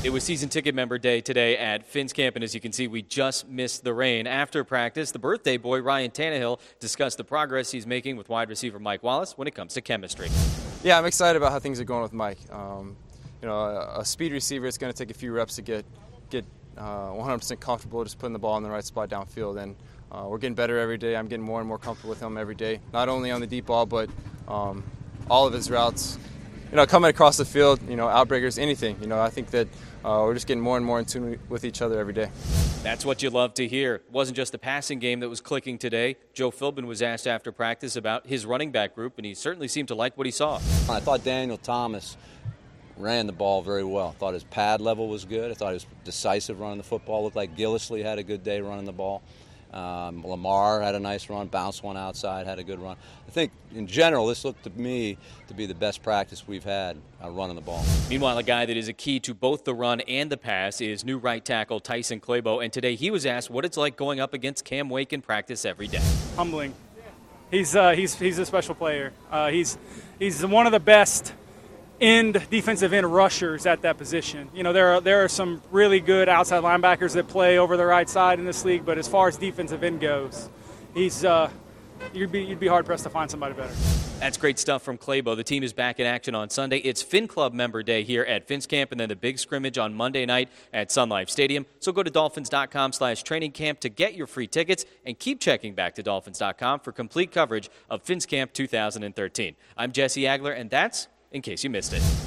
It was season ticket member day today at Finn's Camp, and as you can see, we just missed the rain. After practice, the birthday boy, Ryan Tannehill, discussed the progress he's making with wide receiver Mike Wallace when it comes to chemistry. Yeah, I'm excited about how things are going with Mike. A speed receiver, it's going to take a few reps to get 100% comfortable just putting the ball in the right spot downfield, and we're getting better every day. I'm getting more and more comfortable with him every day, not only on the deep ball, but all of his routes. Coming across the field, outbreakers, anything. I think that we're just getting more and more in tune with each other every day. That's what you love to hear. It wasn't just the passing game that was clicking today. Joe Philbin was asked after practice about his running back group, and he certainly seemed to like what he saw. I thought Daniel Thomas ran the ball very well. I thought his pad level was good. I thought he was decisive running the football. Looked like Gillislee had a good day running the ball. Lamar had a nice run, bounced one outside, had a good run. I think, in general, this looked to me to be the best practice we've had running the ball. Meanwhile, a guy that is a key to both the run and the pass is new right tackle Tyson Clabo, and today he was asked what it's like going up against Cam Wake in practice every day. Humbling. He's a special player. He's one of the best defensive end rushers at that position. There are some really good outside linebackers that play over the right side in this league, but as far as defensive end goes, you'd be hard pressed to find somebody better. That's great stuff from Clabo. The team is back in action on Sunday. It's Finn Club member day here at Finn's Camp, and then the big scrimmage on Monday night at Sun Life Stadium. So go to dolphins.com/training camp to get your free tickets, and keep checking back to dolphins.com for complete coverage of Finn's Camp 2013. I'm Jesse Agler, and that's in case you missed it.